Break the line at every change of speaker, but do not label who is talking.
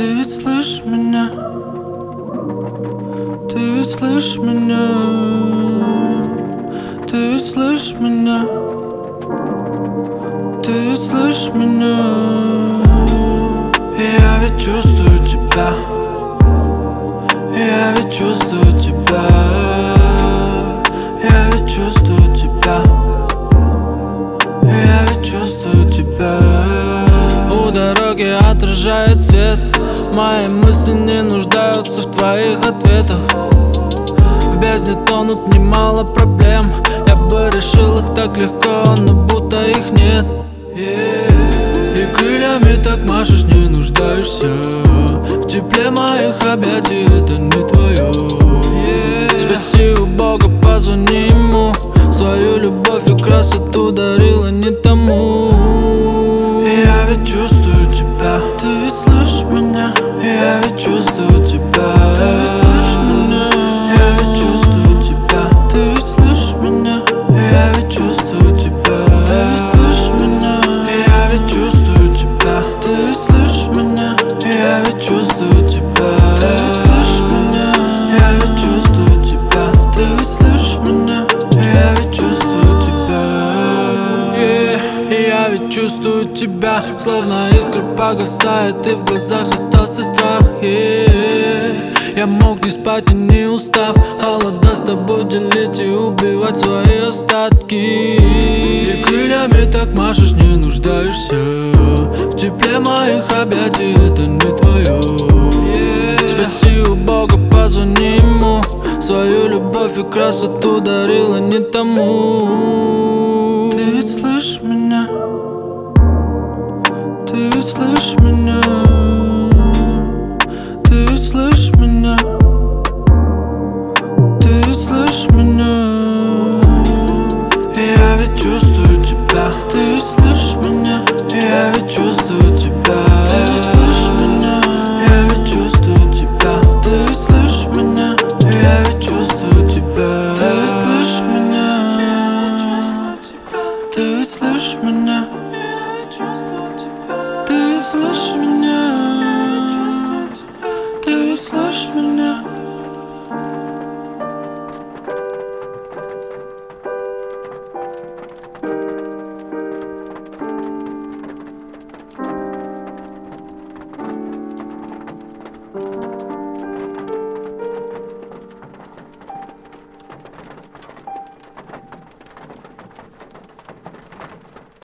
Ты ведь слышишь меня? Ты ведь слышишь меня? Ты ведь слышишь меня? Ты ведь слышишь меня? Я ведь чувствую тебя. Я ведь чувствую тебя. Я ведь чувствую тебя. Я ведь чувствую тебя. У дороги отражает свет. Мои мысли не нуждаются в твоих ответах. В бездне тонут немало проблем. Я бы решил их так легко, но будто их нет. И крыльями так машешь, не нуждаешься в тепле моих объятий, это не твое. Спроси у Бога, позвони ему. Свою любовь и красоту дарила не тому. Я ведь чувствую тебя. Ты ведь слышишь меня? Я ведь чувствую тебя. Ты ведь слышишь меня? Я ведь чувствую тебя. Ты ведь слышишь меня? Я ведь чувствую тебя. Ты ведь слышишь меня? Я ведь чувствую тебя. Ты ведь слышишь меня? Я ведь чувствую тебя. Ты ведь слышишь меня? Я ведь чувствую тебя. Ты ведь слышишь меня? Я ведь чувствую тебя. Я ведь чувствую тебя. Словно искра погасает, и в глазах остался страх. Я мог не спать и не устав, холода с тобой делить и убивать свои остатки. И крыльями так машешь, не нуждаешься в тепле моих объятий, это не твое. Спроси у Бога, позвони ему. Свою любовь и красоту дарила не тому.